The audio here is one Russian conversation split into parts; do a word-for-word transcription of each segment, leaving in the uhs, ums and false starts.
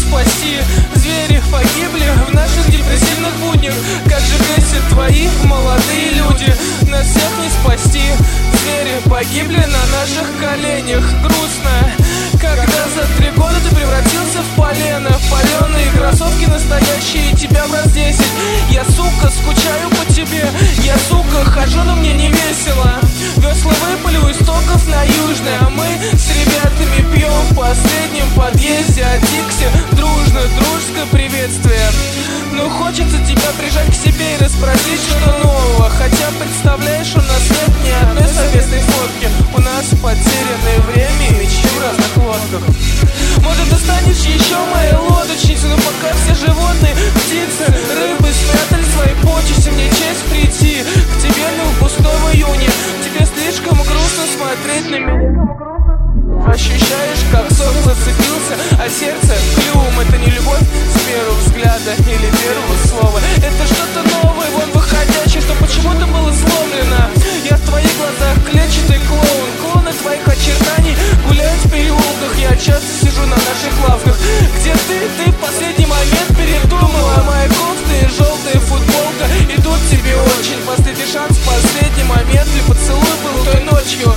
спасти. Звери погибли в наших депрессивных буднях. Как же бесит твои молодые люди. Нас всех не спасти. Звери погибли на наших коленях. Грустно, когда за три года ты превратился в полено. Паленые кроссовки настоящие, тебя в раз десять. Я, сука, скучаю по тебе. Я, сука, хожу, но мне не весело. Весла выпали у истоков на Южной, а мы с ребятами пьем в последнем подъезде от Дикси. Дружно, дружеское приветствие. Ну хочется тебя прижать к себе и расспросить, что нового. Хотя, представляешь, у нас нет ни одной совместной фотки. У нас потерянное время и мечты в разных лодках. Может, ты станешь еще моей лодочницей, но пока все животные, птицы, рыбы спрятали свои почести. Мне честь прийти к тебе на выпускной в июне. Тебе слишком грустно смотреть на меня. Ощущаешь, как сок зацепился, а сердце клювом. Это не любовь с первого взгляда или первого слова. Это что-то новое, вон выходящее, что почему-то было сломлено. Я в твоих глазах клетчатый клоун. Клоны твоих очертаний гуляют в переулках. Я часто сижу на наших лавках. Где ты? Ты в последний момент передумала. Моя кофта и желтая футболка идут тебе очень. Последний шанс, последний момент. Ли поцелуй был той ночью.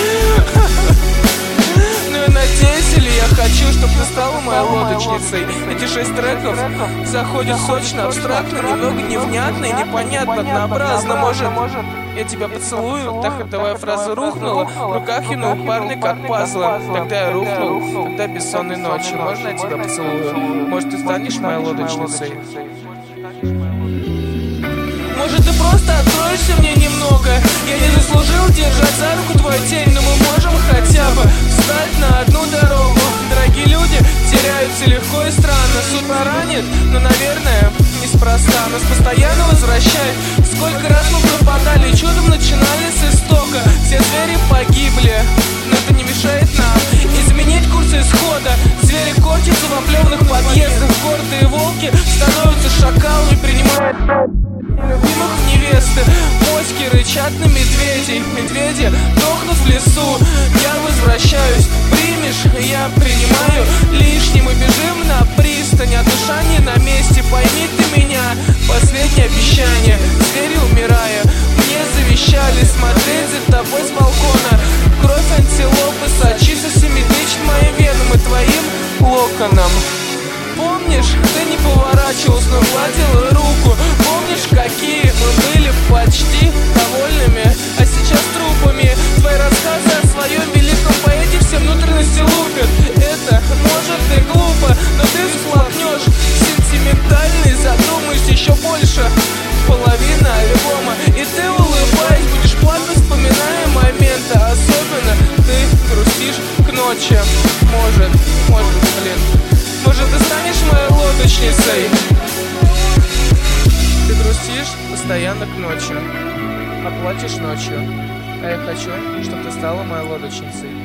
Надеюсь, или я хочу, чтобы ты стала моей лодочницей. Эти шесть треков заходят сочно, абстрактно, немного невнятно и непонятно, однообразно. Может, я тебя поцелую? Так ходовая фраза рухнула. В руках юного парня как пазла. Тогда я рухнул, когда бессонной ночью. Можно я тебя поцелую? Может, ты станешь моей лодочницей? Может, ты просто откроешься мне немного? Я не заслужил держать за руку твою тень, но мы можем хотя бы встать на одну дорогу. Дорогие люди теряются легко и странно. Судьба ранит, но, наверное, неспроста. Нас постоянно возвращает. Сколько раз мы пропадали, чудом начинали с истока. Все звери погибли, но это не мешает нам изменить курс исхода. Звери корчатся в оплеванных подъездах. Гордые волки становятся шакалами, принимают любимых в невесты. Моськи рычат на медведей. Медведи дохнут в лесу. Я возвращаюсь, примешь, я принимаю. Лишний мы бежим на пристань, а душа не на месте. Пойми ты меня, последнее обещание. Звери, умирая, мне завещали смотреть за тобой с балкона. Кровь антилопы сочится симметрично моим венам и твоим локонам. Помнишь, ты не поворачивался, но гладила руку. Помнишь, какие мы были почти довольными, а сейчас трупами. Твои рассказы о своем великом поэте все внутренности лупят. Это может и глупо, но ты всплакнешь сентиментально и задумаешь еще больше. Половина альбома, и ты, улыбаясь, будешь плакать, вспоминая моменты. Особенно ты грустишь к ночи. Может, может, блин. Может, ты станешь моей лодочницей? Ты грустишь постоянно к ночи, а плачешь ночью. А я хочу, чтобы ты стала моей лодочницей.